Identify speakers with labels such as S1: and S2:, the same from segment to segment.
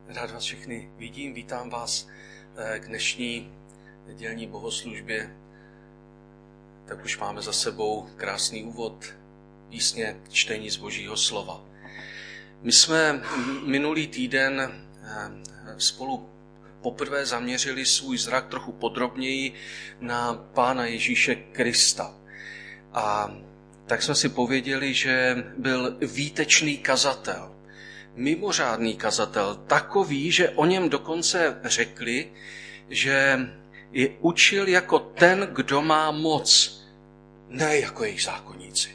S1: Rád vás všechny vidím, vítám vás k dnešní nedělní bohoslužbě. Tak už máme za sebou krásný úvod, písně, čtení z Božího slova. My jsme minulý týden spolu poprvé zaměřili svůj zrak trochu podrobněji na Pána Ježíše Krista. A tak jsme si pověděli, že byl výtečný kazatel, mimořádný kazatel, takový, že o něm dokonce řekli, že je učil jako ten, kdo má moc, ne jako jejich zákonníci.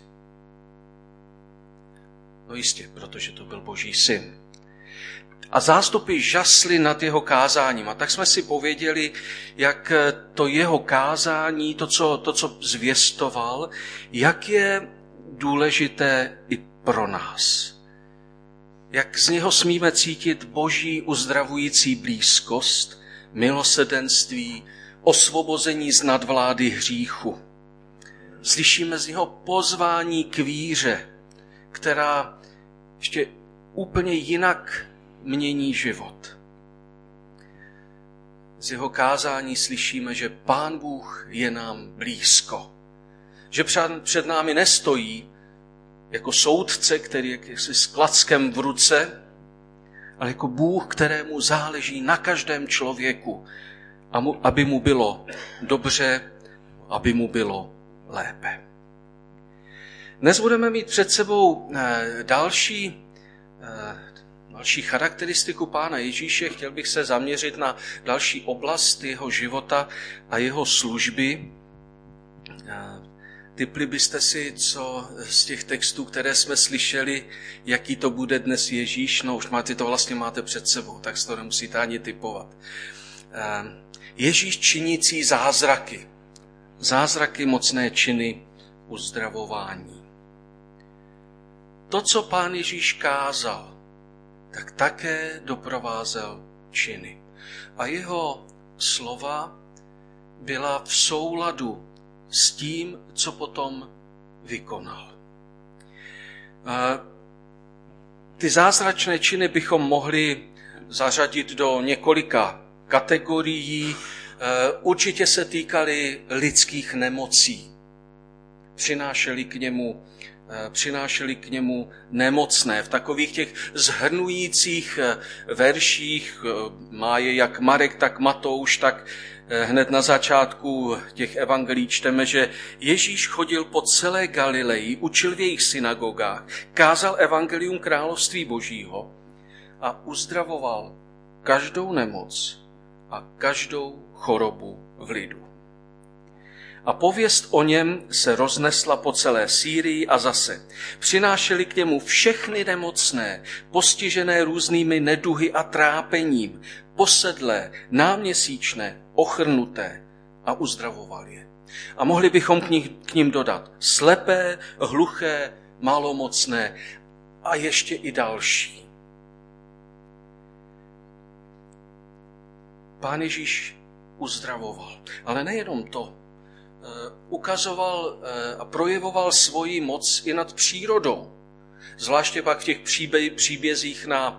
S1: No jistě, protože to byl Boží syn. A zástupy žasly nad jeho kázáním. A tak jsme si pověděli, jak to jeho kázání, to, co zvěstoval, jak je důležité i pro nás. Jak z něho smíme cítit Boží uzdravující blízkost, milosrdenství, osvobození z nadvlády hříchu. Slyšíme z něho pozvání k víře, která ještě úplně jinak mění život. Z jeho kázání slyšíme, že Pán Bůh je nám blízko. Že před námi nestojí jako soudce, který je s klackem v ruce, ale jako Bůh, kterému záleží na každém člověku, aby mu bylo dobře, aby mu bylo lépe. Dnes budeme mít před sebou další charakteristiku Pána Ježíše. Chtěl bych se zaměřit na další oblast jeho života a jeho služby. Tipli byste si, co z těch textů, které jsme slyšeli, jaký to bude dnes Ježíš? No už máte před sebou, tak si to nemusíte ani tipovat. Ježíš činící zázraky. Zázraky, mocné činy, uzdravování. To, co Pán Ježíš kázal, tak také doprovázel činy. A jeho slova byla v souladu s tím, co potom vykonal. Ty zázračné činy bychom mohli zařadit do několika kategorií. Určitě se týkaly lidských nemocí. Přinášeli k němu nemocné. V takových těch zhrnujících verších má je jak Marek, tak Matouš, tak hned na začátku těch evangelií čteme, že Ježíš chodil po celé Galileji, učil v jejich synagogách, kázal evangelium království Božího a uzdravoval každou nemoc a každou chorobu v lidu. A pověst o něm se roznesla po celé Sýrii a zase. Přinášeli k němu všechny nemocné, postižené různými neduhy a trápením, posedlé, náměsíčné, ochrnuté a uzdravoval je. A mohli bychom k ním dodat slepé, hluché, malomocné a ještě i další. Pán Ježíš uzdravoval, ale nejenom to. Ukazoval a projevoval svoji moc i nad přírodou. Zvláště pak v těch příbězích na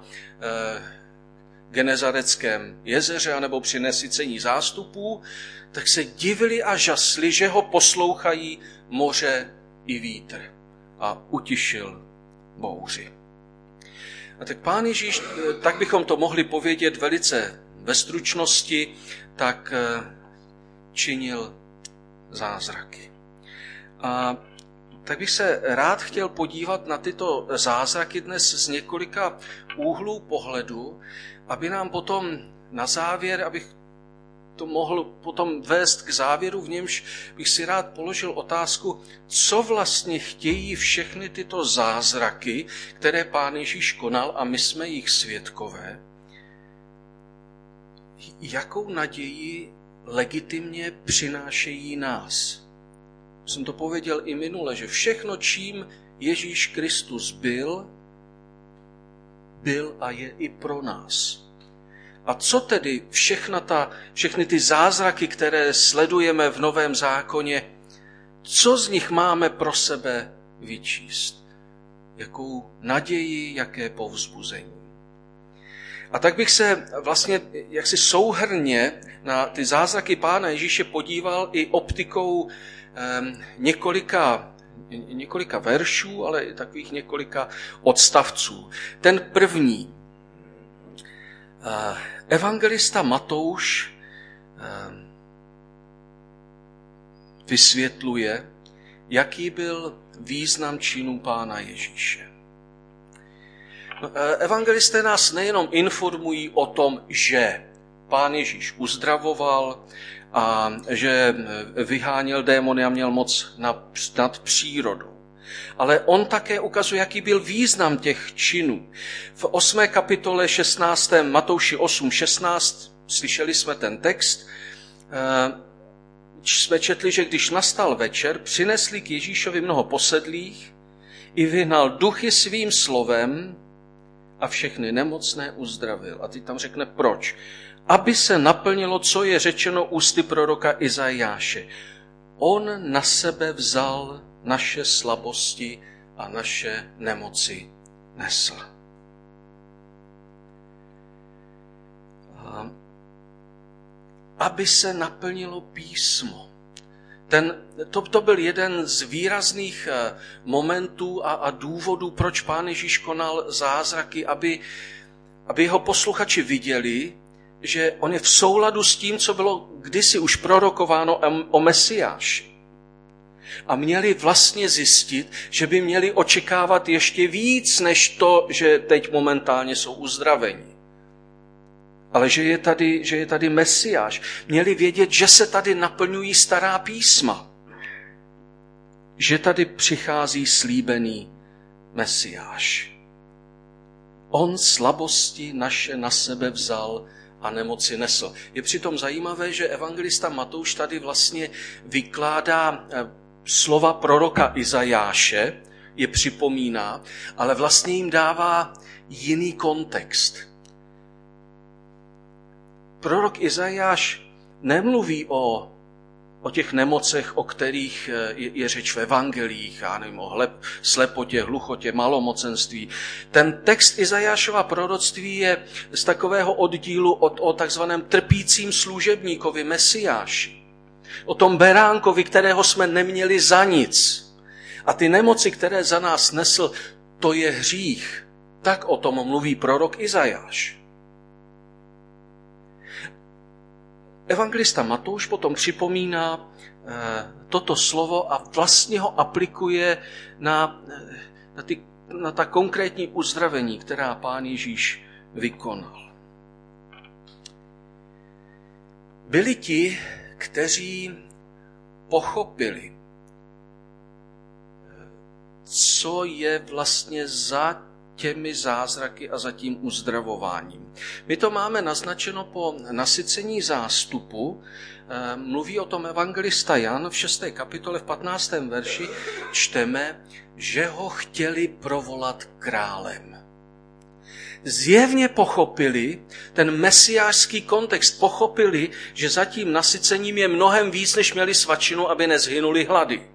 S1: Genezareckém jezeře anebo při nesycení zástupů, tak se divili a žasli, že ho poslouchají moře i vítr a utišil bouři. A tak Pán Ježíš, tak bychom to mohli povědět velice ve stručnosti, tak činil zázraky. A tak bych se rád chtěl podívat na tyto zázraky dnes z několika úhlů pohledu, aby nám potom na závěr, abych to mohl potom vést k závěru, v němž bych si rád položil otázku, co vlastně chtějí všechny tyto zázraky, které Pán Ježíš konal a my jsme jich svědkové. Jakou naději legitimně přinášejí nás. Jsem to pověděl i minule, že všechno, čím Ježíš Kristus byl a je i pro nás. A co tedy všechny ty zázraky, které sledujeme v Novém zákoně, co z nich máme pro sebe vyčíst? Jakou naději, jaké povzbuzení? A tak bych se vlastně jaksi souhrnně na ty zázraky Pána Ježíše podíval i optikou několika veršů, ale i takových několika odstavců. Ten první, evangelista Matouš vysvětluje, jaký byl význam činů Pána Ježíše. Evangelisté nás nejenom informují o tom, že Pán Ježíš uzdravoval a že vyháněl démony a měl moc nad přírodou. Ale on také ukazuje, jaký byl význam těch činů. V 8. kapitole 16. Matouši 8:16 slyšeli jsme ten text, jsme četli, že když nastal večer, přinesli k Ježíšovi mnoho posedlých i vyhnal duchy svým slovem a všechny nemocné uzdravil. A teď tam řekne proč. Aby se naplnilo, co je řečeno ústy proroka Izajáše. On na sebe vzal naše slabosti a naše nemoci nesl. Aby se naplnilo písmo. To byl jeden z výrazných momentů a důvodů, proč Pán Ježíš konal zázraky, aby jeho posluchači viděli, že on je v souladu s tím, co bylo kdysi už prorokováno o Mesiáši. A měli vlastně zjistit, že by měli očekávat ještě víc, než to, že teď momentálně jsou uzdraveni. Ale že je tady Mesiáš. Měli vědět, že se tady naplňují stará písma. Že tady přichází slíbený Mesiáš. On slabosti naše na sebe vzal a nemoci nesl. Je přitom zajímavé, že evangelista Matouš tady vlastně vykládá slova proroka Izajáše, je připomíná, ale vlastně jim dává jiný kontext. Prorok Izajáš nemluví o těch nemocech, o kterých je řeč v evangelích, já nevím, o slepotě, hluchotě, malomocenství. Ten text Izajášova proroctví je z takového oddílu o takzvaném trpícím služebníkovi, Mesiáši. O tom beránkovi, kterého jsme neměli za nic. A ty nemoci, které za nás nesl, to je hřích. Tak o tom mluví prorok Izajáš. Evangelista Matouš potom připomíná toto slovo a vlastně ho aplikuje na ta konkrétní uzdravení, která Pán Ježíš vykonal. Byli ti, kteří pochopili, co je vlastně za těmi zázraky a za tím uzdravováním. My to máme naznačeno po nasycení zástupu. Mluví o tom evangelista Jan v 6. kapitole v 15. verši. Čteme, že ho chtěli provolat králem. Zjevně pochopili ten mesiářský kontext, pochopili, že za tím nasycením je mnohem víc, než měli svačinu, aby nezhynuli hlady.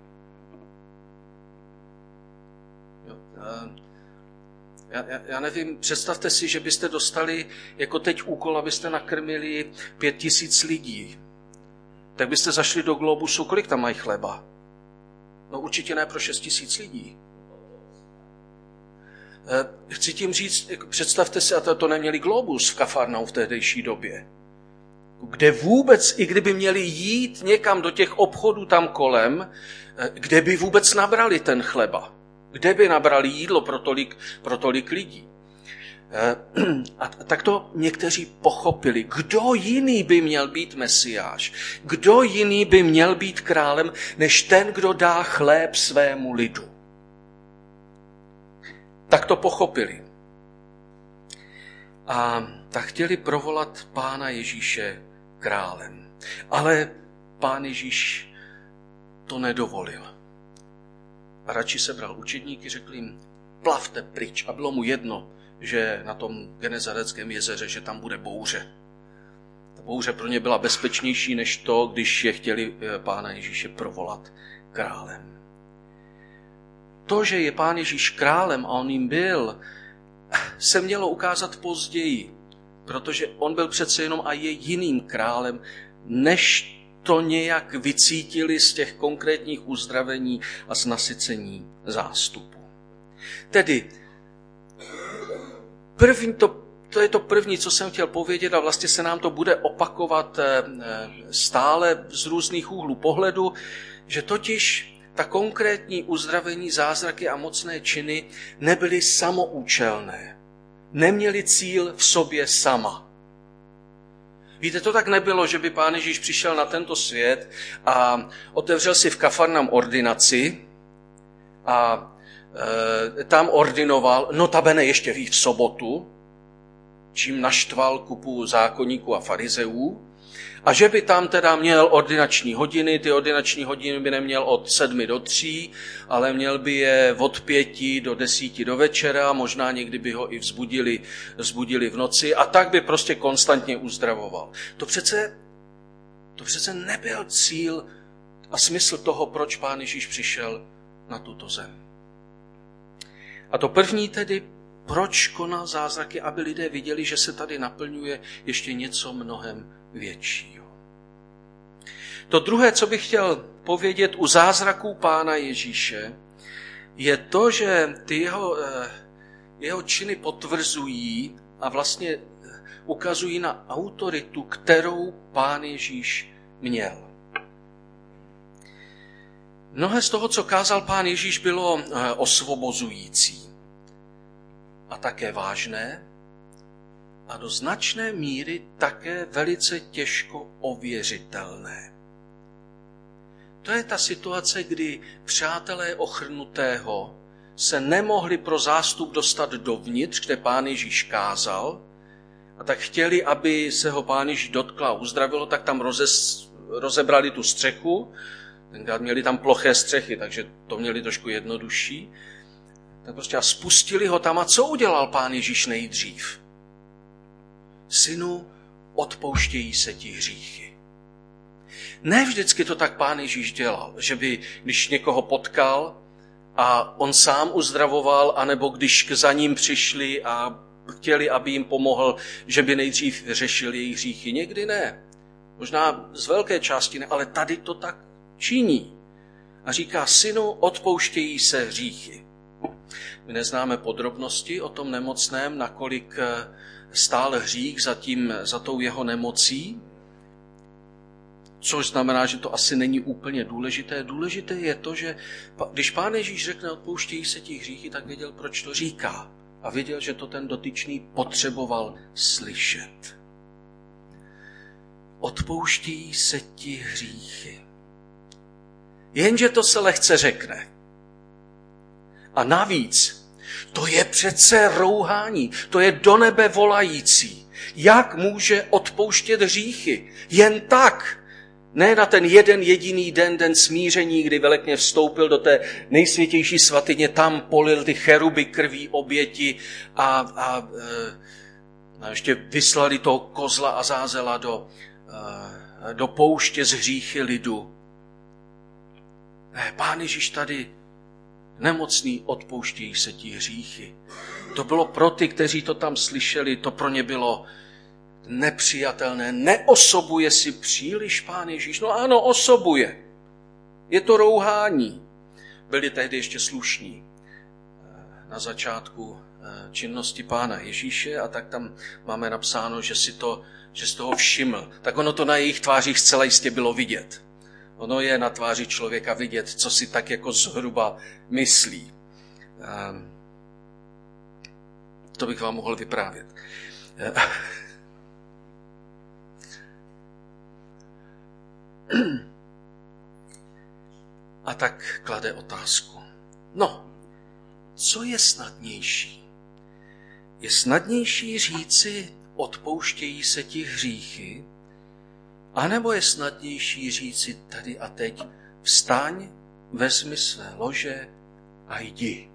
S1: Já nevím, představte si, že byste dostali jako teď úkol, abyste nakrmili 5000 lidí. Tak byste zašli do Globusu, kolik tam mají chleba? No určitě ne pro 6000 lidí. Chci tím říct, představte si, a to neměli Globus v Kafarnaum v tehdejší době. Kde vůbec, i kdyby měli jít někam do těch obchodů tam kolem, kde by vůbec nabrali ten chleba? Kde by nabrali jídlo pro tolik lidí? A tak to někteří pochopili. Kdo jiný by měl být Mesiáš? Kdo jiný by měl být králem, než ten, kdo dá chléb svému lidu? Tak to pochopili. A tak chtěli provolat Pána Ježíše králem. Ale Pán Ježíš to nedovolil. A radši sebral učedníky, řekl jim, plavte pryč. A bylo mu jedno, že na tom Genezareckém jezeře, že tam bude bouře. Ta bouře pro ně byla bezpečnější než to, když je chtěli Pána Ježíše provolat králem. To, že je Pán Ježíš králem a on jim byl, se mělo ukázat později. protože on byl přece jenom a je jiným králem, než to nějak vycítili z těch konkrétních uzdravení a z nasycení zástupu. Tedy to je to první, co jsem chtěl povědět, a vlastně se nám to bude opakovat stále z různých úhlů pohledu, že totiž ta konkrétní uzdravení, zázraky a mocné činy nebyly samoučelné. Neměli cíl v sobě sama. Víte, to tak nebylo, že by Pán Ježíš přišel na tento svět a otevřel si v Kafarnaum ordinaci a tam ordinoval, notabene ještě v sobotu, čím naštval kupu zákonníků a farizeů, a že by tam teda měl ordinační hodiny, ty ordinační hodiny by neměl od 7 do 3, ale měl by je od 5 do 10 do večera, možná někdy by ho i vzbudili v noci a tak by prostě konstantně uzdravoval. To přece nebyl cíl a smysl toho, proč Pán Ježíš přišel na tuto zem. A to první tedy, proč konal zázraky, aby lidé viděli, že se tady naplňuje ještě něco mnohem většího. To druhé, co bych chtěl povědět u zázraků Pána Ježíše, je to, že ty jeho činy potvrzují a vlastně ukazují na autoritu, kterou Pán Ježíš měl. Mnohé z toho, co kázal Pán Ježíš, bylo osvobozující a také vážné a do značné míry také velice těžko ověřitelné. To je ta situace, kdy přátelé ochrnutého se nemohli pro zástup dostat dovnitř, kde Pán Ježíš kázal, a tak chtěli, aby se ho Pán Ježíš dotkla a uzdravilo, tak tam rozebrali tu střechu. Tenkrát měli tam ploché střechy, takže to měli trošku jednodušší. Tak prostě a spustili ho tam. A co udělal Pán Ježíš nejdřív? Synu, odpouštějí se ti hříchy. Ne vždycky to tak Pán Ježíš dělal, že by, když někoho potkal a on sám uzdravoval, anebo když za ním přišli a chtěli, aby jim pomohl, že by nejdřív řešil jejich hříchy. Někdy ne. Možná z velké části ne, ale tady to tak činí. A říká, synu, odpouštějí se hříchy. My neznáme podrobnosti o tom nemocném, nakolik stál hřích za tou jeho nemocí, což znamená, že to asi není úplně důležité. Důležité je to, že když Pán Ježíš řekne, odpouštějí se ti hříchy, tak věděl, proč to říká. A věděl, že to ten dotyčný potřeboval slyšet. Odpouštějí se ti hříchy. Jenže to se lehce řekne. A navíc, to je přece rouhání, to je do nebe volající. Jak může odpouštět hříchy? Jen tak. Ne na ten jeden jediný den smíření, kdy velekně vstoupil do té nejsvětější svatyně, tam polil ty cheruby krví oběti a ještě vyslali toho kozla a zázela do pouště z hříchy lidu. Ne, Pán Ježíš tady nemocný, odpouštějí se ti hříchy. To bylo pro ty, kteří to tam slyšeli, to pro ně bylo nepřijatelné. Neosobuje si příliš Pán Ježíš? No ano, osobuje. Je to rouhání. Byli tehdy ještě slušní na začátku činnosti Pána Ježíše a tak tam máme napsáno, že si toho všiml. Tak ono to na jejich tvářích zcela jistě bylo vidět. Ono je na tváři člověka vidět, co si tak jako zhruba myslí. To bych vám mohl vyprávět. A tak klade otázku. No, co je snadnější? Je snadnější říci, odpouštějí se ti hříchy, anebo je snadnější říci tady a teď, vstaň, vezmi své lože a jdi.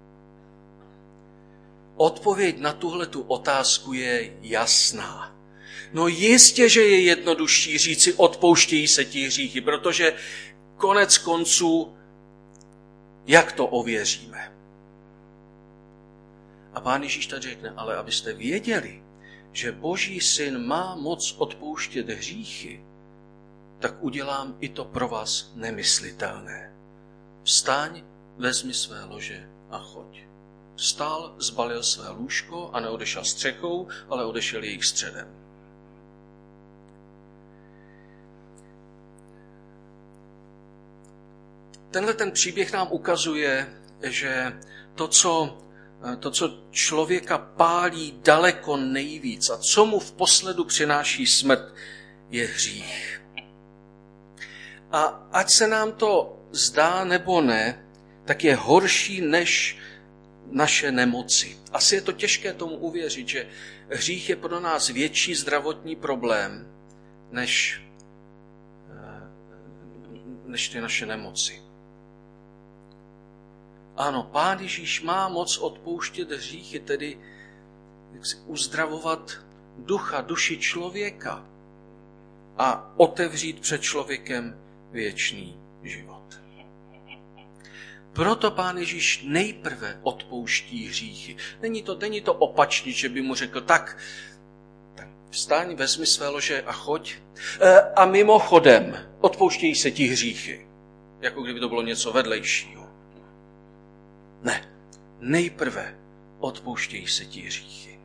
S1: Odpověď na tuhletu otázku je jasná. No jistě, že je jednodušší říci, odpouštějí se ti hříchy, protože konec konců, jak to ověříme? A Pán Ježíš tady řekne, ale abyste věděli, že Boží syn má moc odpouštět hříchy, tak udělám i to pro vás nemyslitelné. Vstaň, vezmi své lože a choď. Vstal, zbalil své lůžko a neodešel střechou, ale odešel jejich středem. Tenhle ten příběh nám ukazuje, že to, co člověka pálí daleko nejvíc a co mu v posledu přináší smrt, je hřích. A ať se nám to zdá nebo ne, tak je horší než naše nemoci. Asi je to těžké tomu uvěřit, že hřích je pro nás větší zdravotní problém než ty naše nemoci. Ano, Pán Ježíš má moc odpouštět hříchy, tedy uzdravovat duši člověka a otevřít před člověkem věčný život. Proto Pán Ježíš nejprve odpouští hříchy. Není to opačně, že by mu řekl, tak vstaň, vezmi své lože a choď. A mimochodem, odpouštějí se ti hříchy. Jako kdyby to bylo něco vedlejšího. Ne, nejprve odpouštějí se ti hříchy.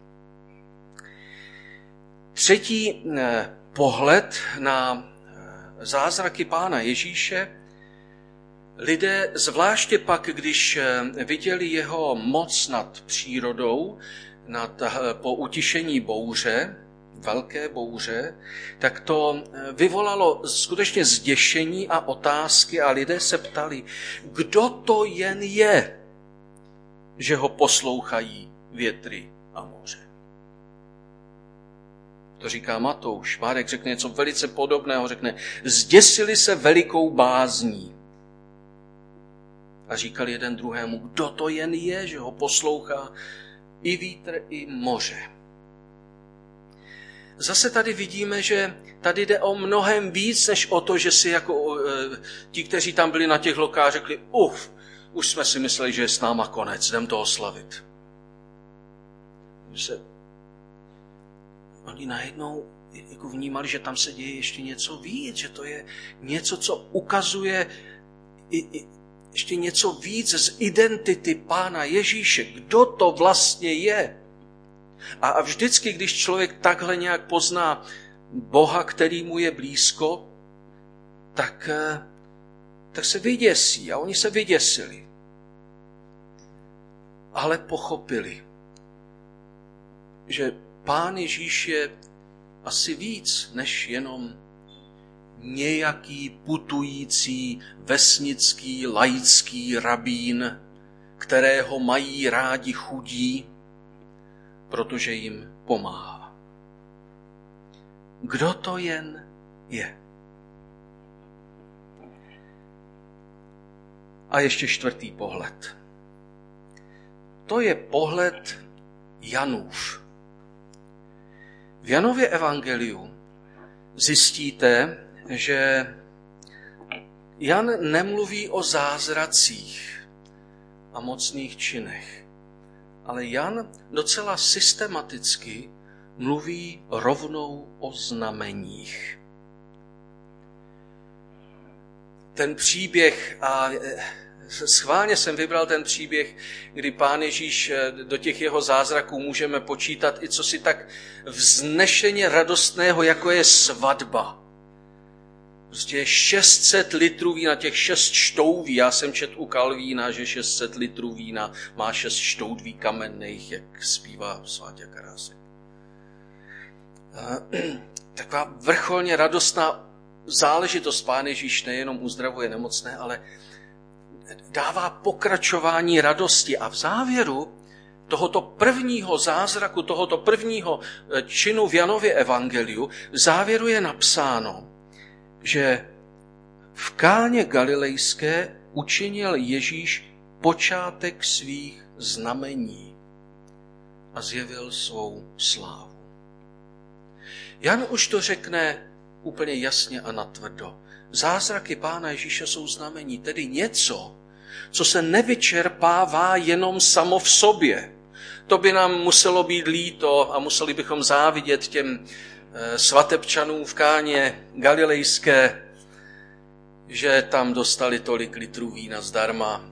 S1: Třetí pohled na zázraky Pána Ježíše. Lidé, zvláště pak, když viděli jeho moc nad přírodou, po utišení bouře, velké bouře, tak to vyvolalo skutečně zděšení a otázky a lidé se ptali, kdo to jen je, že ho poslouchají větry a moře. To říká Matouš. Marek řekne něco velice podobného, řekne, zděsili se velikou bázní. A říkali jeden druhému, kdo to jen je, že ho poslouchá i vítr, i moře. Zase tady vidíme, že tady jde o mnohem víc, než o to, že si jako ti, kteří tam byli na těch lokách, řekli, už jsme si mysleli, že je s náma konec, jdem to oslavit. Oni najednou jako vnímali, že tam se děje ještě něco víc, že to je něco, co ukazuje ještě něco víc z identity Pána Ježíše. Kdo to vlastně je? A vždycky, když člověk takhle nějak pozná Boha, který mu je blízko, tak se vyděsí. A oni se vyděsili. Ale pochopili, že Pán Ježíš je asi víc, než jenom nějaký putující vesnický laický rabín, kterého mají rádi chudí, protože jim pomáhá. Kdo to jen je? A ještě čtvrtý pohled. To je pohled Janův. V Janově evangeliu zjistíte, že Jan nemluví o zázracích a mocných činech, ale Jan docela systematicky mluví rovnou o znameních. Ten příběh, a schválně jsem vybral ten příběh, kdy Pán Ježíš do těch jeho zázraků můžeme počítat i cosi tak vznešeně radostného, jako je svatba. Prostě 600 litrů vína, těch 6 štouví. Já jsem četl u Kalvína, že 600 litrů vína má 6 štoudví kamenných, jak zpívá Sváťa Karásek. Taková vrcholně radostná záležitost. Pán Ježíš nejenom uzdravuje nemocné, ale dává pokračování radosti. A v závěru tohoto prvního zázraku, tohoto prvního činu v Janově evangeliu, v závěru je napsáno, že v Káně galilejské učinil Ježíš počátek svých znamení a zjevil svou slávu. Jan už to řekne úplně jasně a natvrdo. Zázraky Pána Ježíše jsou znamení, tedy něco, co se nevyčerpává jenom samo v sobě. To by nám muselo být líto a museli bychom závidět těm svatebčanům v Káně Galilejské, že tam dostali tolik litrů vína zdarma.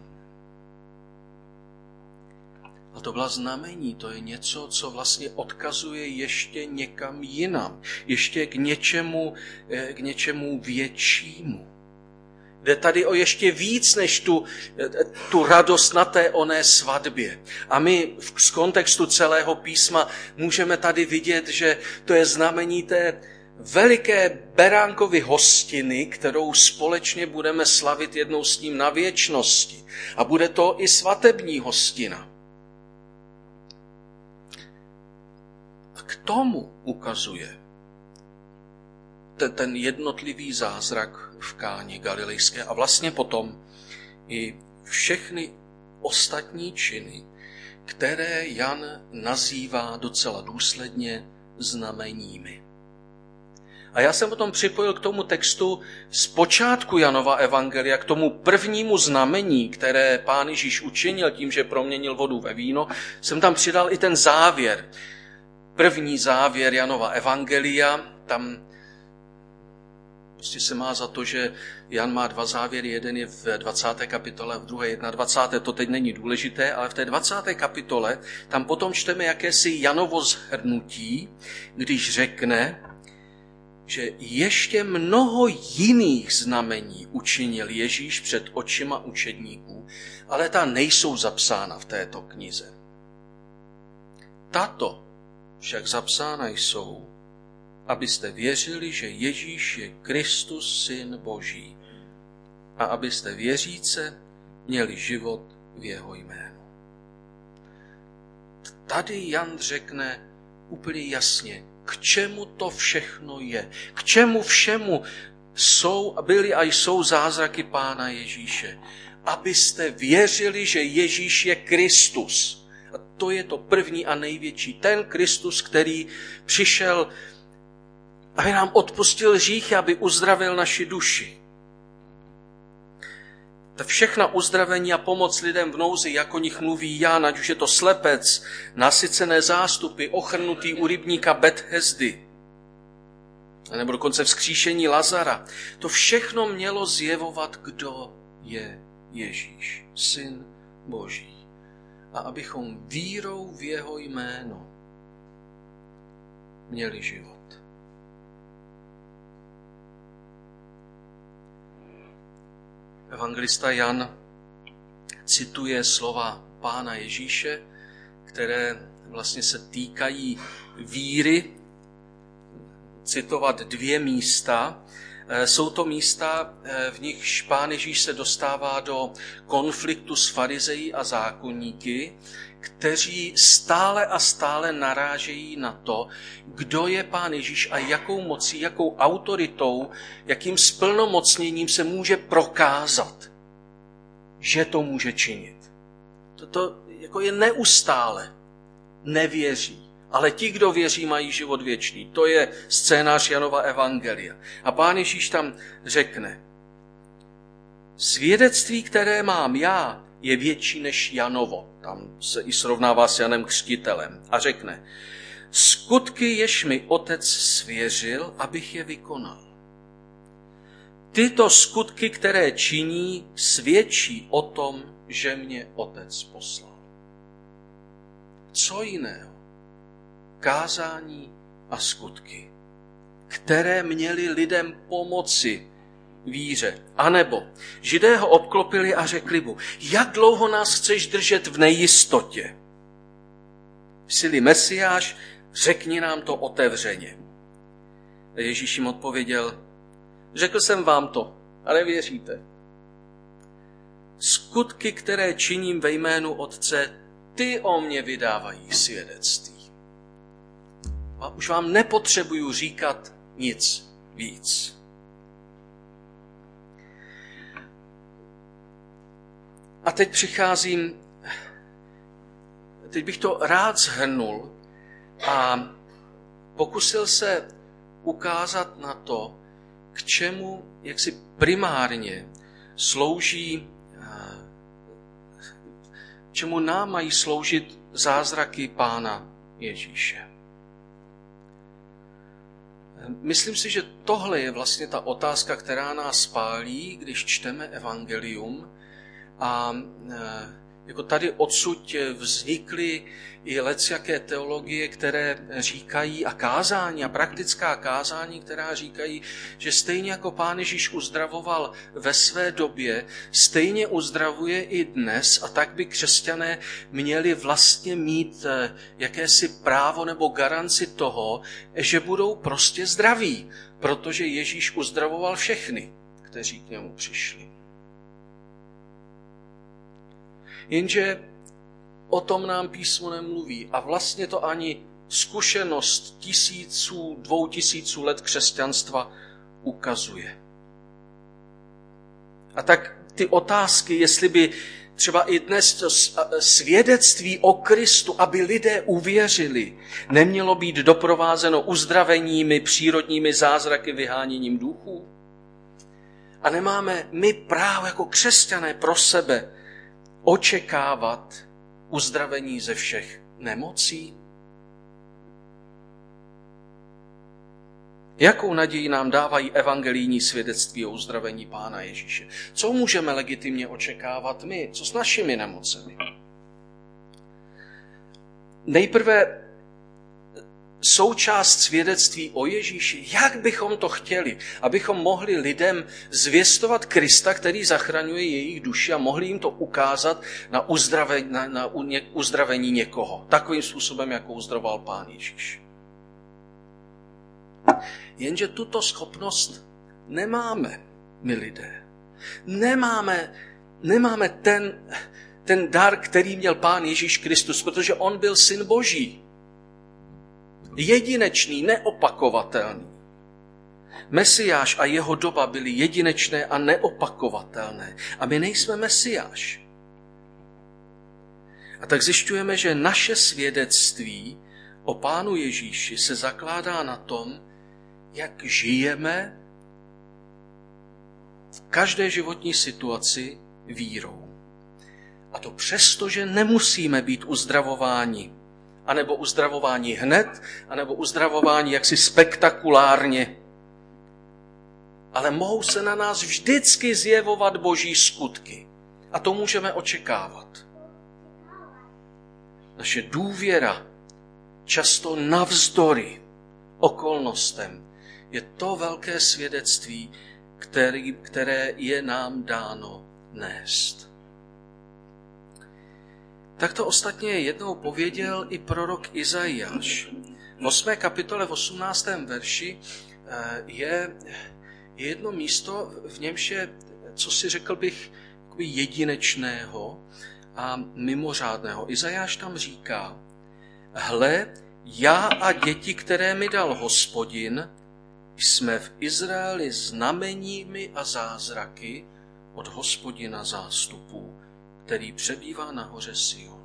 S1: A to byla znamení, to je něco, co vlastně odkazuje ještě někam jinam, ještě k něčemu většímu. Jde tady o ještě víc než tu radost na té oné svatbě. A my z kontextu celého písma můžeme tady vidět, že to je znamení té veliké beránkovy hostiny, kterou společně budeme slavit jednou s ním na věčnosti. A bude to i svatební hostina. A k tomu ukazuje ten jednotlivý zázrak v Káně Galilejské a vlastně potom i všechny ostatní činy, které Jan nazývá docela důsledně znameními. A já jsem potom připojil k tomu textu z počátku Janova evangelia, k tomu prvnímu znamení, které Pán Ježíš učinil tím, že proměnil vodu ve víno, jsem tam přidal i ten závěr. První závěr Janova evangelia, tam prostě se má za to, že Jan má dva závěry, jeden je v 20. kapitole a v druhé 21. To teď není důležité, ale v té 20. kapitole tam potom čteme jakési Janovo shrnutí, když řekne, že ještě mnoho jiných znamení učinil Ježíš před očima učedníků, ale ta nejsou zapsána v této knize. Tato však zapsána jsou, abyste věřili, že Ježíš je Kristus, Syn Boží, a abyste věříce měli život v jeho jménu. Tady Jan řekne úplně jasně, k čemu to všechno je, k čemu všemu byly a jsou zázraky Pána Ježíše. Abyste věřili, že Ježíš je Kristus. A to je to první a největší. Ten Kristus, který přišel, aby nám odpustil hříchy, aby uzdravil naši duši. Ta všechna uzdravení a pomoc lidem v nouzi, jak o nich mluví Jan, ať už je to slepec, nasycené zástupy, ochrnutý u rybníka Bethesdy, nebo dokonce vzkříšení Lazara. To všechno mělo zjevovat, kdo je Ježíš, Syn Boží. A abychom vírou v jeho jméno měli život. Evangelista Jan cituje slova Pána Ježíše, které vlastně se týkají víry, citovat dvě místa. Jsou to místa, v nichž Pán Ježíš se dostává do konfliktu s farizeji a zákonníky, kteří stále a stále narážejí na to, kdo je Pán Ježíš a jakou mocí, jakou autoritou, jakým splnomocněním se může prokázat, že to může činit. Toto jako je neustále. Nevěří. Ale ti, kdo věří, mají život věčný. To je scénář Janova evangelia. A Pán Ježíš tam řekne, svědectví, které mám já, je větší než Janovo. Tam se i srovnává s Janem Křtitelem. A řekne, skutky, jež mi otec svěřil, abych je vykonal. Tyto skutky, které činí, svědčí o tom, že mě otec poslal. Co jiného? Kázání a skutky, které měly lidem pomoci víře. A nebo Židé ho obklopili a řekli mu, jak dlouho nás chceš držet v nejistotě? Jsi-li Mesiáš, řekni nám to otevřeně. A Ježíš jim odpověděl, řekl jsem vám to, a nevěříte. Skutky, které činím ve jménu Otce, ty o mě vydávají svědectví. A už vám nepotřebuju říkat nic víc. A teď bych to rád shrnul a pokusil se ukázat na to, k čemu, jak si primárně slouží, čemu nám mají sloužit zázraky Pána Ježíše? Myslím si, že tohle je vlastně ta otázka, která nás pálí, když čteme evangelium. A jako tady odsud vznikly i lecjaké teologie, které říkají, a kázání, a praktická kázání, která říkají, že stejně jako Pán Ježíš uzdravoval ve své době, stejně uzdravuje i dnes, a tak by křesťané měli vlastně mít jakési právo nebo garanci toho, že budou prostě zdraví, protože Ježíš uzdravoval všechny, kteří k němu přišli. Jenže o tom nám písmo nemluví a vlastně to ani zkušenost 2000 let křesťanstva ukazuje. A tak ty otázky, jestli by třeba i dnes to svědectví o Kristu, aby lidé uvěřili, nemělo být doprovázeno uzdraveními, přírodními zázraky, vyháněním duchů? A nemáme my právo jako křesťané pro sebe očekávat uzdravení ze všech nemocí? Jakou naději nám dávají evangelijní svědectví o uzdravení Pána Ježíše? Co můžeme legitimně očekávat my? Co s našimi nemocemi? Nejprve součást svědectví o Ježíši. Jak bychom to chtěli? Abychom mohli lidem zvěstovat Krista, který zachraňuje jejich duši, a mohli jim to ukázat na uzdravení někoho. Takovým způsobem, jako uzdravoval Pán Ježíš. Jenže tuto schopnost nemáme, my lidé. Nemáme ten dar, který měl Pán Ježíš Kristus, protože on byl Syn Boží. Jedinečný, neopakovatelný. Mesiáš a jeho doba byly jedinečné a neopakovatelné. A my nejsme Mesiáš. A tak zjišťujeme, že naše svědectví o Pánu Ježíši se zakládá na tom, jak žijeme v každé životní situaci vírou. A to přesto, že nemusíme být uzdravováni, anebo uzdravování hned, anebo uzdravování jaksi spektakulárně. Ale mohou se na nás vždycky zjevovat Boží skutky. A to můžeme očekávat. Naše důvěra, často navzdory okolnostem, je to velké svědectví, které je nám dáno nést. Tak to ostatně jednou pověděl i prorok Izajáš. V 8. kapitole v 18. verši je jedno místo, v němž je, co si řekl bych, jedinečného a mimořádného. Izajáš tam říká: Hle, já a děti, které mi dal Hospodin, jsme v Izraeli znameními a zázraky od Hospodina zástupů, který přebývá na hoře Sion.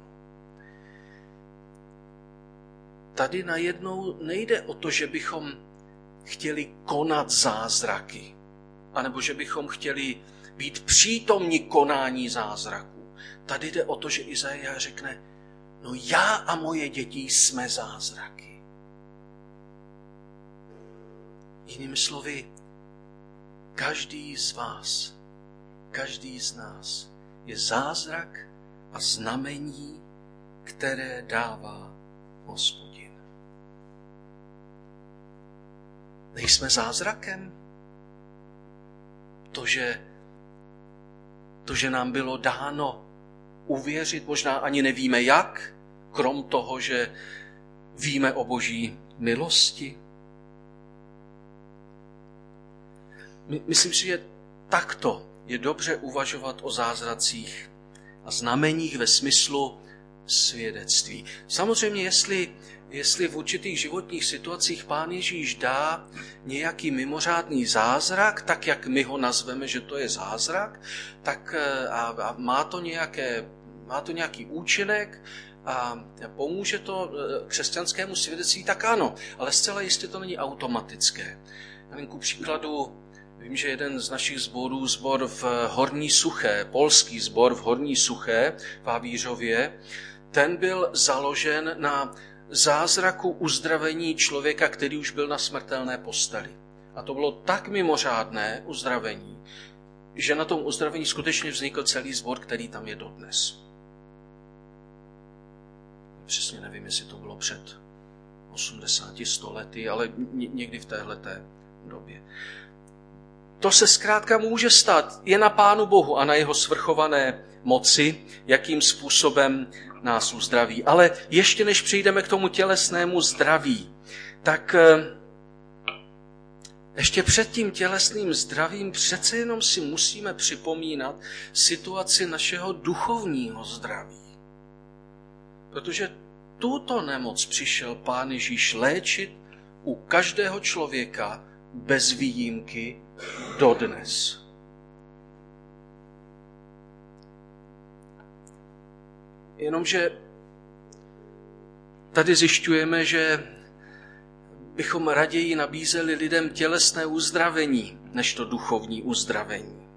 S1: Tady najednou nejde o to, že bychom chtěli konat zázraky, anebo že bychom chtěli být přítomni konání zázraků. Tady jde o to, že Izajáš řekne: no já a moje děti jsme zázraky. Jinými slovy, každý z vás, každý z nás je zázrak a znamení, které dává Hospodin. Nejsme zázrakem? To, že nám bylo dáno uvěřit, možná ani nevíme jak, krom toho, že víme o Boží milosti. Myslím si, že takto je dobře uvažovat o zázracích a znameních ve smyslu svědectví. Samozřejmě, jestli v určitých životních situacích Pán Ježíš dá nějaký mimořádný zázrak, tak jak my ho nazveme, že to je zázrak, tak a má to nějaký účinek a pomůže to křesťanskému svědectví, tak ano, ale zcela jistě to není automatické. Ku příkladu, vím, že jeden z našich sborů, sbor v Horní Suché, polský sbor v Horní Suché v Havířově, ten byl založen na zázraku uzdravení člověka, který už byl na smrtelné posteli. A to bylo tak mimořádné uzdravení, že na tom uzdravení skutečně vznikl celý sbor, který tam je dodnes. Přesně nevím, jestli to bylo před 80-100 lety, ale někdy v téhleté době. To se zkrátka může stát. Je na Pánu Bohu a na jeho svrchované moci, jakým způsobem nás uzdraví. Ale ještě než přijdeme k tomu tělesnému zdraví, tak ještě před tím tělesným zdravím přece jenom si musíme připomínat situaci našeho duchovního zdraví. Protože tuto nemoc přišel Pán Ježíš léčit u každého člověka bez výjimky dodnes. Jenomže tady zjišťujeme, že bychom raději nabízeli lidem tělesné uzdravení, než to duchovní uzdravení.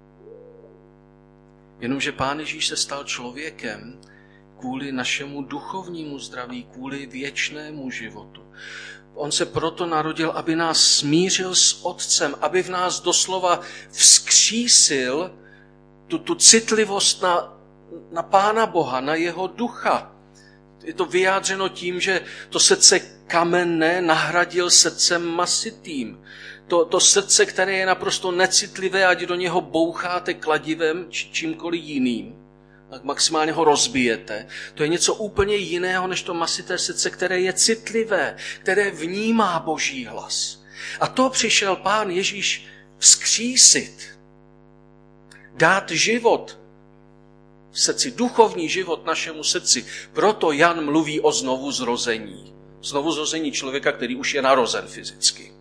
S1: Jenomže Pán Ježíš se stal člověkem kvůli našemu duchovnímu zdraví, kvůli věčnému životu. On se proto narodil, aby nás smířil s Otcem, aby v nás doslova vzkřísil tu citlivost na Pána Boha, na jeho ducha. Je to vyjádřeno tím, že to srdce kamenné nahradil srdcem masitým. To srdce, které je naprosto necitlivé, ať do něho boucháte kladivem či čímkoliv jiným, tak maximálně ho rozbijete. To je něco úplně jiného, než to masité srdce, které je citlivé, které vnímá Boží hlas. A to přišel Pán Ježíš vzkřísit, dát život v srdci, duchovní život našemu srdci. Proto Jan mluví o znovuzrození. Znovuzrození člověka, který už je narozen fyzicky.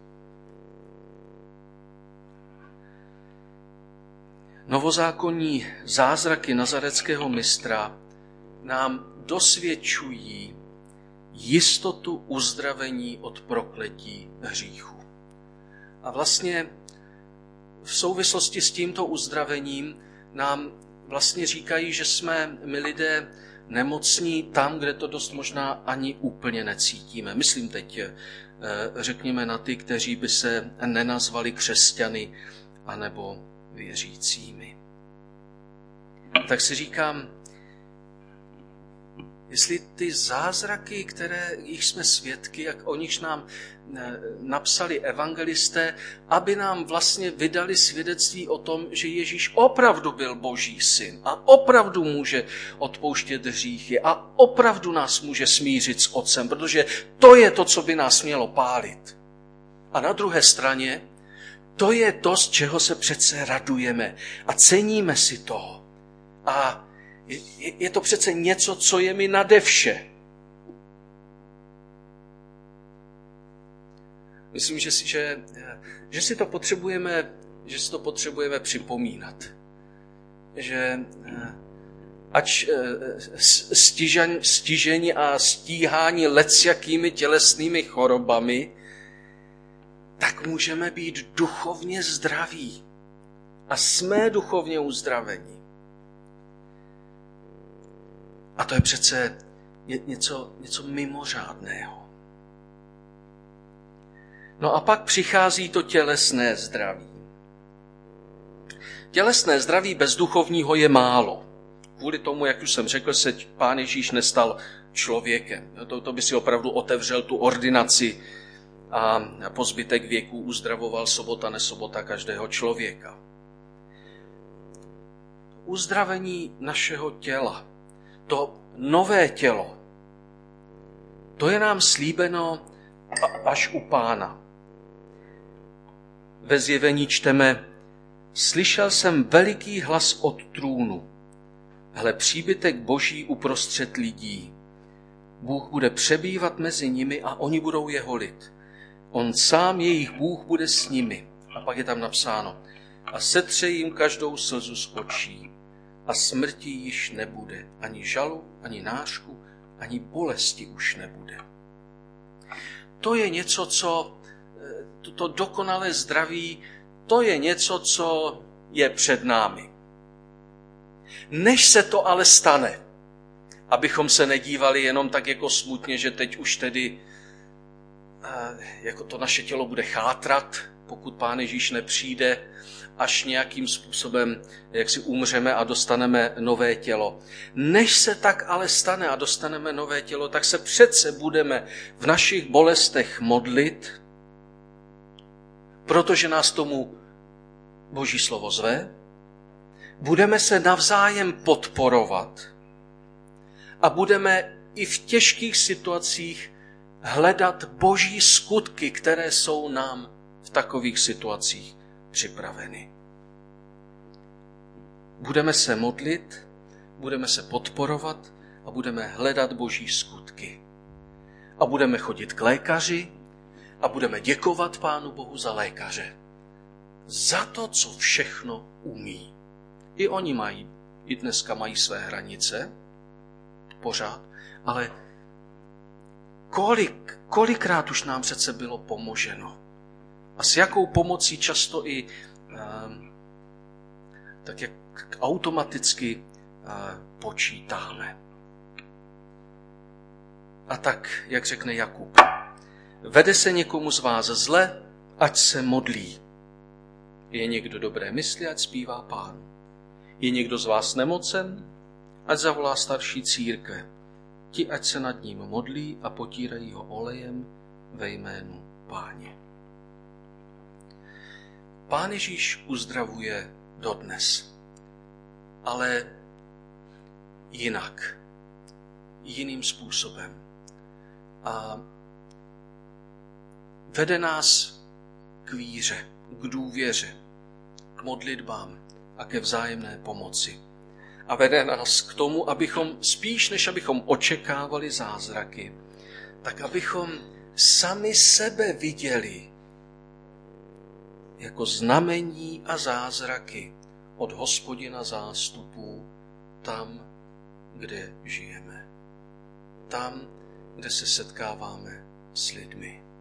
S1: Novozákonní zázraky nazareckého mistra nám dosvědčují jistotu uzdravení od prokletí hříchu. A vlastně v souvislosti s tímto uzdravením nám vlastně říkají, že jsme my lidé nemocní tam, kde to dost možná ani úplně necítíme. Myslím teď, řekněme, na ty, kteří by se nenazvali křesťany anebo věřícími. Tak si říkám, jestli ty zázraky, jich jsme svědky, jak o nichž nám napsali evangelisté, aby nám vlastně vydali svědectví o tom, že Ježíš opravdu byl Boží syn a opravdu může odpouštět hříchy a opravdu nás může smířit s Otcem, protože to je to, co by nás mělo pálit. A na druhé straně, to je to, z čeho se přece radujeme a ceníme si toho. A je to přece něco, co je mi nade vše. Myslím, že si to potřebujeme připomínat. Že ač stižení a stíhání lecjakými tělesnými chorobami, tak můžeme být duchovně zdraví. A jsme duchovně uzdraveni. A to je přece něco mimořádného. No a pak přichází to tělesné zdraví. Tělesné zdraví bez duchovního je málo. Kvůli tomu, jak už jsem řekl, se Pán Ježíš nestal člověkem. To by si opravdu otevřel tu ordinaci a po zbytek věku uzdravoval sobota, nesobota každého člověka. Uzdravení našeho těla, to nové tělo, to je nám slíbeno až u Pána. Ve Zjevení čteme: Slyšel jsem veliký hlas od trůnu. Hle, příbytek Boží uprostřed lidí. Bůh bude přebývat mezi nimi a oni budou jeho lid. On sám, jejich Bůh, bude s nimi. A pak je tam napsáno: a setře jim každou slzu z očí. A smrti již nebude. Ani žalu, ani nářku, ani bolesti už nebude. To je něco, co to dokonalé zdraví, to je něco, co je před námi. Než se to ale stane, abychom se nedívali jenom tak jako smutně, že teď už tedy jako to naše tělo bude chátrat, pokud Pán Ježíš nepřijde, až nějakým způsobem, jak si umřeme a dostaneme nové tělo. Než se tak ale stane a dostaneme nové tělo, tak se přece budeme v našich bolestech modlit, protože nás tomu Boží slovo zve, budeme se navzájem podporovat a budeme i v těžkých situacích hledat Boží skutky, které jsou nám v takových situacích připraveny. Budeme se modlit, budeme se podporovat a budeme hledat Boží skutky. A budeme chodit k lékaři a budeme děkovat Pánu Bohu za lékaře. Za to, co všechno umí. I oni i dneska mají své hranice, pořád, ale kolikrát už nám přece bylo pomoženo. A s jakou pomocí často i tak jak automaticky počítáme. A tak, jak řekne Jakub, vede se někomu z vás zle, ať se modlí. Je někdo dobré mysli, ať zpívá Pánu. Je někdo z vás nemocen, ať zavolá starší církve. Ti, ať se nad ním modlí a potírají ho olejem ve jménu Páně. Pán Ježíš uzdravuje dodnes, ale jinak, jiným způsobem. A vede nás k víře, k důvěře, k modlitbám a ke vzájemné pomoci. A vede nás k tomu, abychom spíš, než abychom očekávali zázraky, tak abychom sami sebe viděli jako znamení a zázraky od Hospodina zástupů tam, kde žijeme. Tam, kde se setkáváme s lidmi.